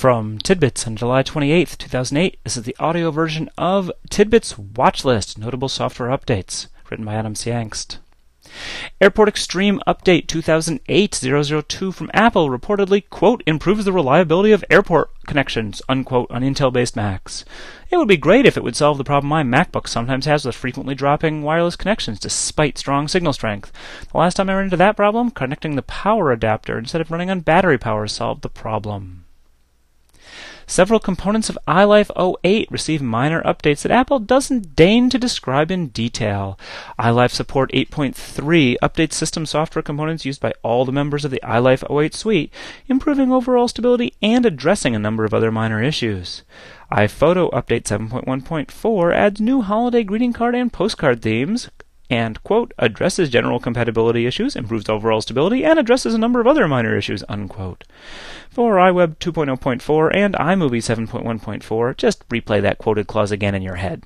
From Tidbits on July 28th, 2008, this is the audio version of Tidbits Watch List, Notable Software Updates, written by Adam C. Angst. Airport Extreme Update 2008-002 from Apple reportedly, quote, improves the reliability of airport connections, unquote, on Intel-based Macs. It would be great if it would solve the problem my MacBook sometimes has with frequently dropping wireless connections despite strong signal strength. The last time I ran into that problem, connecting the power adapter instead of running on battery power solved the problem. Several components of iLife 08 receive minor updates that Apple doesn't deign to describe in detail. iLife Support 8.3 updates system software components used by all the members of the iLife 08 suite, improving overall stability and addressing a number of other minor issues. iPhoto Update 7.1.4 adds new holiday greeting card and postcard themes, and, quote, addresses general compatibility issues, improves overall stability, and addresses a number of other minor issues, unquote. For iWeb 2.0.4 and iMovie 7.1.4, just replay that quoted clause again in your head.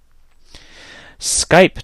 Skype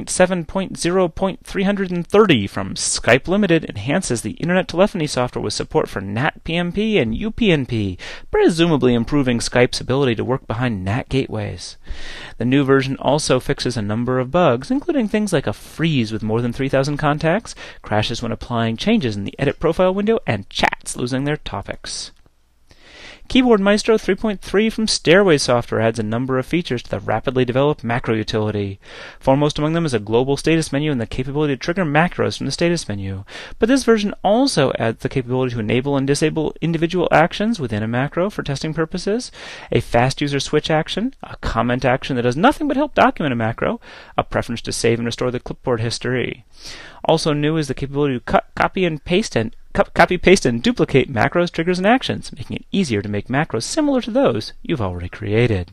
2.7.0.330 from Skype Limited enhances the Internet telephony software with support for NAT PMP and UPnP, presumably improving Skype's ability to work behind NAT gateways. The new version also fixes a number of bugs, including things like a freeze with more than 3,000 contacts, crashes when applying changes in the Edit Profile window, and chats losing their topics. Keyboard Maestro 3.3 from Stairway Software adds a number of features to the rapidly developed macro utility. Foremost among them is a global status menu and the capability to trigger macros from the status menu. But this version also adds the capability to enable and disable individual actions within a macro for testing purposes, a fast user switch action, a comment action that does nothing but help document a macro, a preference to save and restore the clipboard history. Also new is the capability to cut, copy, paste, and duplicate macros, triggers, and actions, making it easier to make macros similar to those you've already created.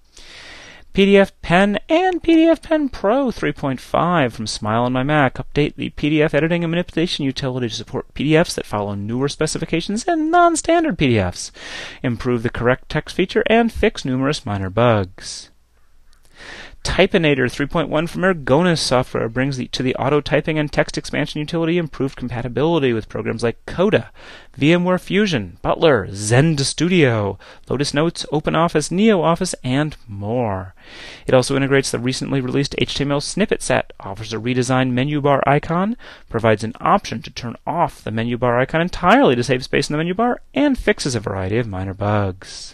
PDF Pen and PDF Pen Pro 3.5 from Smile on My Mac update the PDF editing and manipulation utility to support PDFs that follow newer specifications and non-standard PDFs, improve the correct text feature, and fix numerous minor bugs. Typinator 3.1 from Ergonis Software brings to the auto typing and text expansion utility improved compatibility with programs like Coda, VMware Fusion, Butler, Zend Studio, Lotus Notes, OpenOffice, NeoOffice, and more. It also integrates the recently released HTML snippet set, offers a redesigned menu bar icon, provides an option to turn off the menu bar icon entirely to save space in the menu bar, and fixes a variety of minor bugs.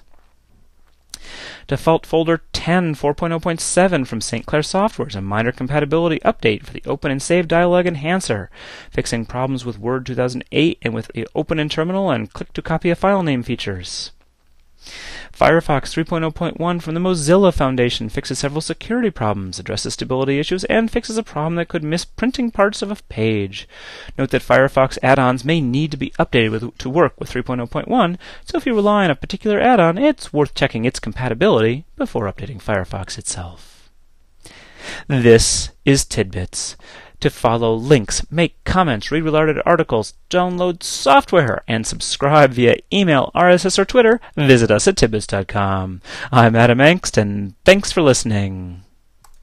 Default Folder 10 4.0.7 from St. Clair Software is a minor compatibility update for the Open and Save dialog enhancer, fixing problems with Word 2008 and with the Open in Terminal and Click to Copy a File Name features. Firefox 3.0.1 from the Mozilla Foundation fixes several security problems, addresses stability issues, and fixes a problem that could miss printing parts of a page. Note that Firefox add-ons may need to be updated to work with 3.0.1, so if you rely on a particular add-on, it's worth checking its compatibility before updating Firefox itself. This is Tidbits. To follow links, make comments, read related articles, download software, and subscribe via email, RSS, or Twitter, visit us at tidbits.com. I'm Adam Angst, and thanks for listening.